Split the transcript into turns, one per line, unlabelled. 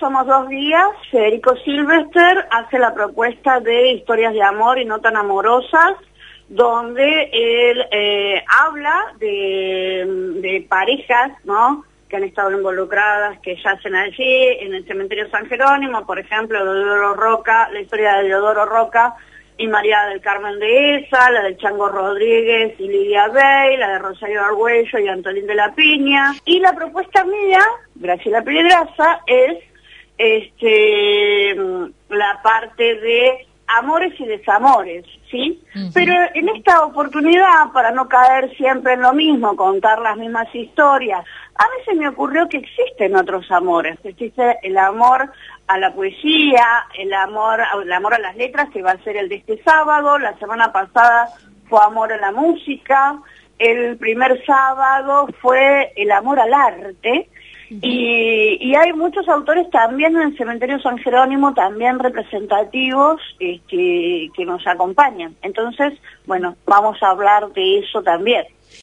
Somos Dos Días, Federico Silvester hace la propuesta de historias de amor y no tan amorosas, donde él habla de parejas, ¿no?, que han estado involucradas, que yacen allí, en el cementerio San Jerónimo, por ejemplo, Deodoro Roca, la historia de Deodoro Roca y María del Carmen Dehesa, la de Chango Rodríguez y Lidia Bey, la de Rosario Argüello y Antolín de la Piña. Y la propuesta mía, Graciela Piedraza, es la parte de amores y desamores, ¿sí? Pero en esta oportunidad, para no caer siempre en lo mismo, contar las mismas historias, a mí se me ocurrió que existen otros amores. Existe el amor a la poesía, el amor a las letras, que va a ser el de este sábado. La semana pasada fue amor a la música. El primer sábado fue el amor al arte. Y hay muchos autores también en el Cementerio San Jerónimo, también representativos, que nos acompañan. Entonces, bueno, vamos a hablar de eso también.